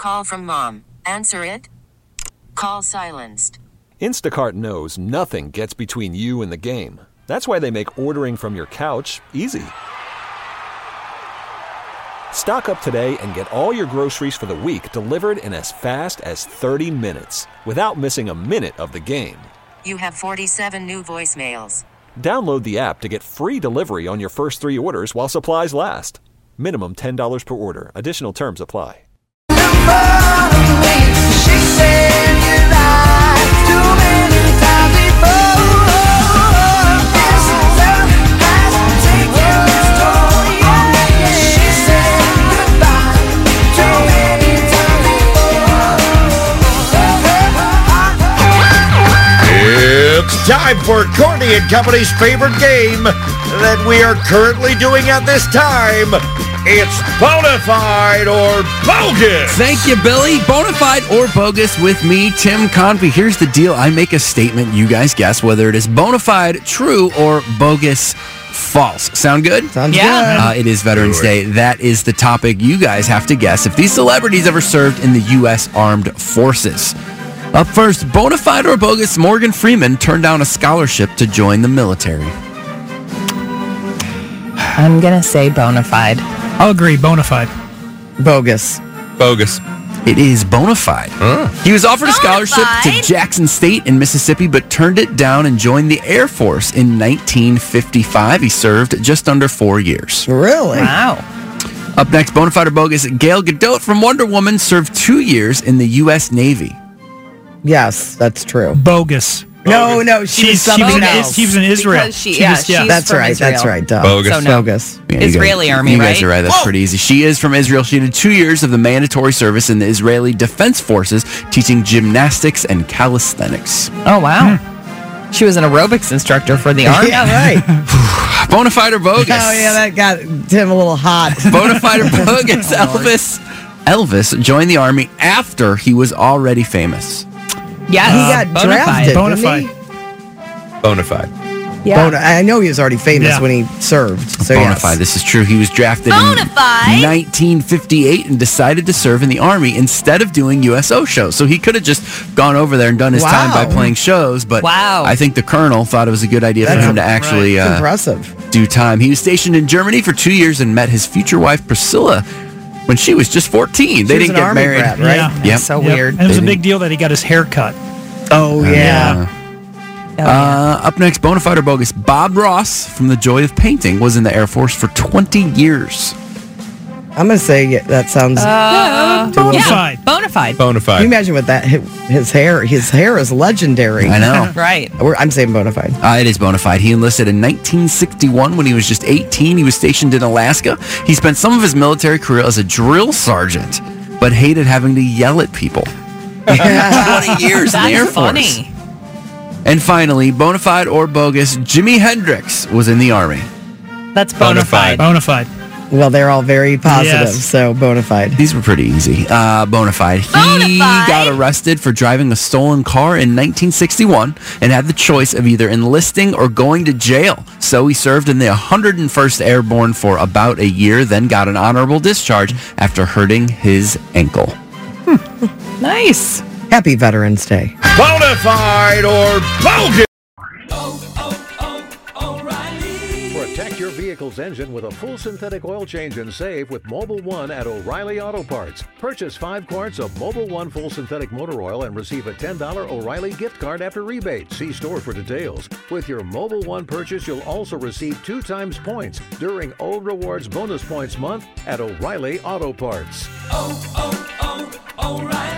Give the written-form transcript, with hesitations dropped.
call from mom. Answer it. Call silenced. Instacart knows nothing gets between you and the game. That's why they make ordering from your couch easy. Stock up today and get all your groceries for the week delivered in as fast as 30 minutes without missing a minute of the game. You have 47 new voicemails. Download the app to get free delivery on your first 3 orders while supplies last. Minimum $10 per order. Additional terms apply. It's time for Courtney and Company's favorite game that we are currently doing at this time. It's Bonafide or Bogus. Thank you, Billy. Bonafide or Bogus with me, Tim Convey. Here's the deal. I make a statement. You guys guess whether it is bonafide, true, or bogus, false. Sound good? Sounds good. It is Veterans Day. That is the topic. You guys have to guess if these celebrities ever served in the U.S. Armed Forces. Up first, bonafide or bogus, Morgan Freeman turned down a scholarship to join the military. I'm going to say bona fide. I'll agree, bona fide. Bogus. Bogus. It is bona fide. He was offered a scholarship to Jackson State in Mississippi, but turned it down and joined the Air Force in 1955. He served just under 4 years. Really? Wow. Up next, bona fide or bogus, Gal Gadot from Wonder Woman served 2 years in the U.S. Navy. Yes, that's true. Bogus. No, she was something else. He was in Israel. She's that's right. Israel. That's right. Duh. Bogus. So no. Bogus. Yeah, Israeli army, you right? guys are right. That's pretty easy. She is from Israel. She did 2 years of the mandatory service in the Israeli Defense Forces, teaching gymnastics and calisthenics. Oh, wow. She was an aerobics instructor for the army. Yeah, right. Bonafide or bogus? Oh, yeah, that got Tim a little hot. Bonafide or bogus? Elvis joined the army after he was already famous. Yeah, he got drafted. Bonafide. Bonafide. Yeah. I know he was already famous when he served. So Bonafide. Yes. This is true. He was drafted in 1958 and decided to serve in the Army instead of doing USO shows. So he could have just gone over there and done his time by playing shows. But I think the colonel thought it was a good idea for him to actually impressive. Do time. He was stationed in Germany for 2 years and met his future wife, Priscilla, when she was just 14. They didn't get married. Brat, right? Yeah. Yep. So weird. And it was a big deal that he got his hair cut. Oh, yeah. Up next, bonafide or bogus, Bob Ross from The Joy of Painting was in the Air Force for 20 years. I'm going to say that sounds Bonafide. Bonafide. Can you imagine what that, his hair is legendary. I know. Right. I'm saying bonafide. It is bonafide. He enlisted in 1961 when he was just 18. He was stationed in Alaska. He spent some of his military career as a drill sergeant, but hated having to yell at people. 20 years in the Air Force. Funny. And finally, bonafide or bogus, Jimi Hendrix was in the Army. That's bonafide. Bonafide. Well, they're all very positive, Yes. so bonafide. These were pretty easy. Bonafide. He got arrested for driving a stolen car in 1961 and had the choice of either enlisting or going to jail. So he served in the 101st Airborne for about a year, then got an honorable discharge after hurting his ankle. Nice. Happy Veterans Day. Bonafide or bogus. Protect your vehicle's engine with a full synthetic oil change and save with Mobil 1 at O'Reilly Auto Parts. Purchase 5 quarts of Mobil 1 full synthetic motor oil and receive a $10 O'Reilly gift card after rebate. See store for details. With your Mobil 1 purchase, you'll also receive 2 times points during O Rewards Bonus Points Month at O'Reilly Auto Parts. O'Reilly.